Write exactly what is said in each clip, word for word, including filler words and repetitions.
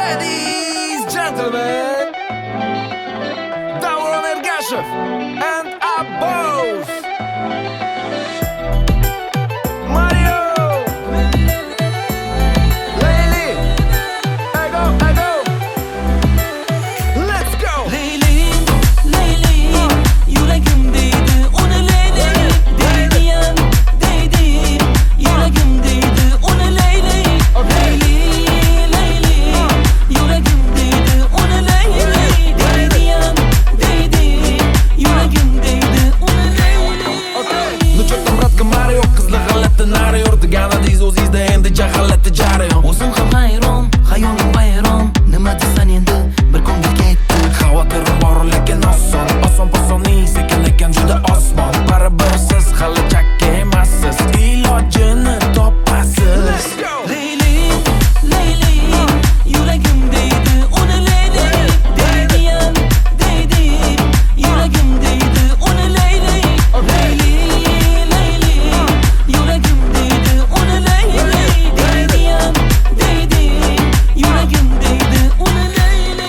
Ladies, gentlemen, Davron Ergashev and Abboz. Mario, Layli, Ego, Ego. Let's go. Layli, Layli, yüreğimdeydi onu Layli. Değdiyen, değdim, yüreğimdeydi onu Layli. Layli, Layli, yüreğimdeydi onu Layli. Değdiyen, değdim, yüreğimdeydi onu Layli. Ну чё там, братка Марио, qizli g'alati naryor deganiz o'zingizda endi jahalati jarayon. O'zim ham hayron, xayolim vayron. Nima desan endi bir ko'ngil ketdi. Xavotirim bor lekin oson, oson posonning sekin lekin juda osmon. Baribir siz hali chakka emassiz, ilojini topasiz. Layli, Layli, yüreğimdeydi onu Layli. Değdiyen, değdim, yüreğimdeydi onu Layli. Layli, Layli, yüreğimdeydi onu Layli. Değdiyen, değdim, yüreğimdeydi onu Layli.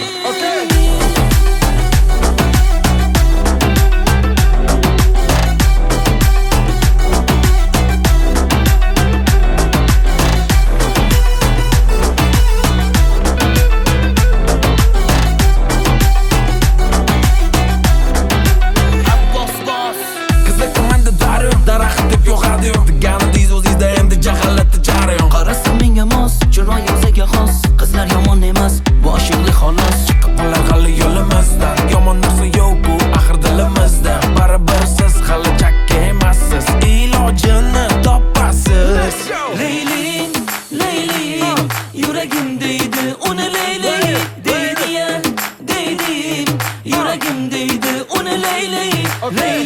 Boss, boss. Qizlar komanda daryo, daraxt deb yo'g'adi yo'q deganiz o'zingizda endi jahalati jarayon. Qarasa menga mos, chiroy o'ziga xos. Qizlar yomon emas, boshingli xolos. Chiqib qolar hali yo'limizdan, yomon narsa yo'q bu axir dilimizda. Baribir siz hali chakka emassiz, ilojini topasiz. Layli, Layli, yüreğimdeydi onu Layli. Değdiyen, değdim, yüreğimdeydi onu Layli. Layli,